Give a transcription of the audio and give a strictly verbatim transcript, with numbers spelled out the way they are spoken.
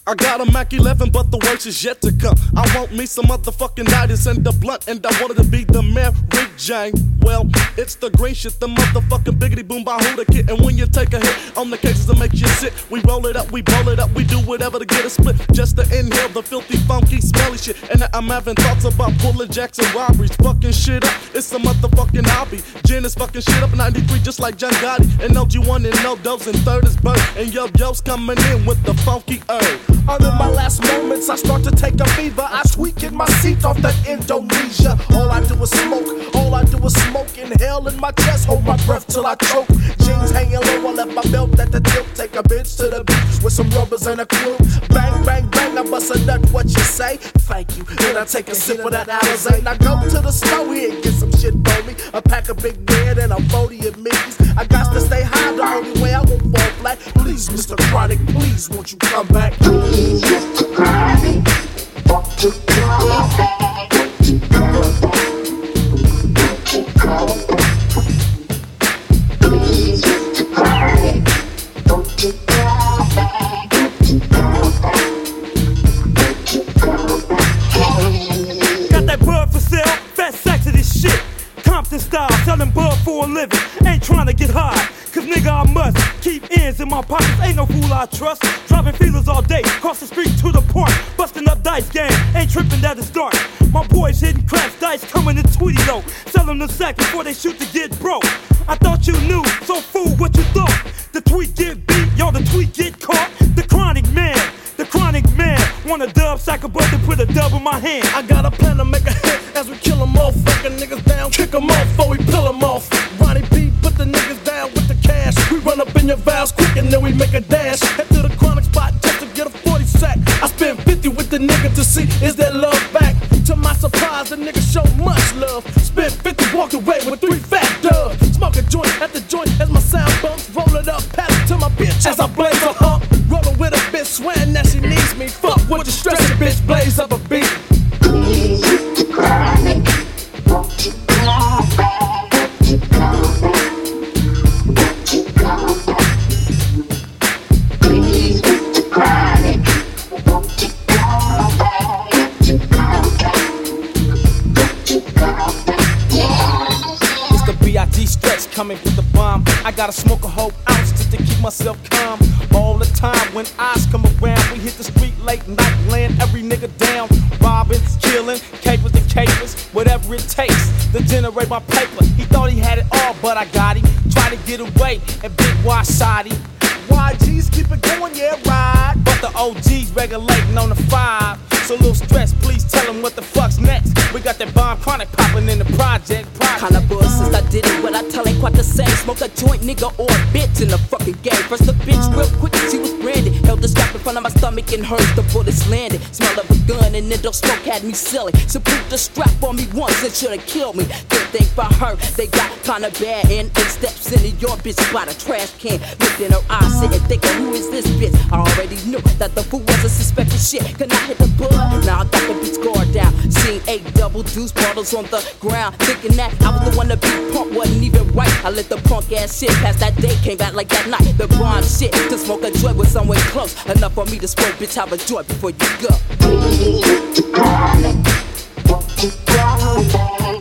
I got a Mac eleven, but the worst is yet to come. I want me some motherfucking nighters and the blunt, and I wanted to be the Mary Jane. Well, it's the green shit, the motherfucking biggity boom by who the kid. And when you take a hit on the cases that makes you sick, we roll it up, we roll it up, we do whatever to get a split, just to inhale the filthy, funky, smelly shit. And I'm having thoughts about pulling jacks and robberies, fucking shit up. It's a motherfucking hobby. Jen is fucking shit up ninety-three, just like John Gotti. And O G one and no dose, and third is Bird. And yo yo's coming in with the funky herb. Under my last moments, I start to take a fever. I tweak in my seat off that Indonesia. All I do is smoke, all I do is smoke. Inhale in my chest, hold my breath till I choke. Jeans hanging low, I left my belt at the tilt. Take a bitch to the beach with some rubbers and a crew. Bang, bang, bang, I bust a nut, what you say? Thank you. Then I take a sip of that Alizé. Now go to the store here and get some shit for me. A pack of Big Red and a forty of Mickey's. I got to stay high, the only way I won't fall flat. Please, Mister Chronic, please, won't you come back? Please, Mister Chronic, won't you come back? Won't you come back? Won't you come back? Please, Mister Chronic, won't you come back? Won't you come back? Won't you come back? Got that bud for sale, fat sacks of this shit. Compton style, selling bud for a living. Ain't trying to get high, cause nigga I must keep ends in my pockets, ain't no fool I trust. Driving feelers all day, cross the street to the park, busting up dice game, ain't tripping that it's dark. My boys hitting craps, dice coming in Tweety though. Sell them the sack before they shoot to get broke. I thought you knew, so fool what you thought. The tweet get beat, y'all the tweet get caught. The chronic man, the chronic man. Want a dub, sack a butt, put a dub in my hand. I got a plan to make a hit as we kill them off. Fucking niggas down, kick them off before we pill them off. Ronnie B, put the niggas down with the cash. We run up in your valves quick and then we make a dash. Head to the chronic spot just to get a forty sack. I spent fifty with the nigga to see is that love back. To my surprise, the nigga showed much love. Spent fifty, walked away with three fat dubs. Smoke a joint at the joint as my sound bumps. Roll it up, pass it to my bitch as I blaze a hump. Rollin' with a bitch, swearing that she needs me. Fuck with the stress, bitch, blaze up a beat. Please, Mister Chronic, won't you come back? Won't you come back? Won't you come back? Please, Mister Chronic, won't you come back? Won't you come back? Won't you come back? Yeah. It's the B I G stretch coming with the bomb. I gotta smoke a whole ounce just to keep myself calm. All the time when eyes come around, we hit the street late night, laying every nigga down. Robbing, killing, capers and capers, whatever it takes to generate my paper. He thought he had it all, but I got him. Try to get away and big Y shoddy. Y Gs keep it going, yeah, right. But the O Gs regulating on the five. So little stress, please tell him what the fuck's next. We got that bomb chronic popping in the project. project. Kinda buzz since I did it, but I tell ain't quite the same. Smoke a joint, nigga, or a bitch in the fucking game. First the bitch real quick, she was branded. Held the strap in front of my stomach and hers, the bullets landed. Smell of a gun and then the smoke had me silly. So put the strap on me once, it should've killed me. Good thing for her, they got kinda bad. And eight steps into your bitch by the trash can. Looked in her eyes, sitting thinking, who is this bitch? I already knew that the fool was a suspected shit. Could not hit the bud, now I got the bitch guard down. Seen eight double deuce bottles on the ground. Thinking that I was the one to be punk, wasn't even right. I let the punk ass shit pass that day, came back like that night. The bond shit, to smoke a joint with someone close. Enough for me to smoke, bitch, have a joint before you go. Please, Mister Chronic, won't you come back?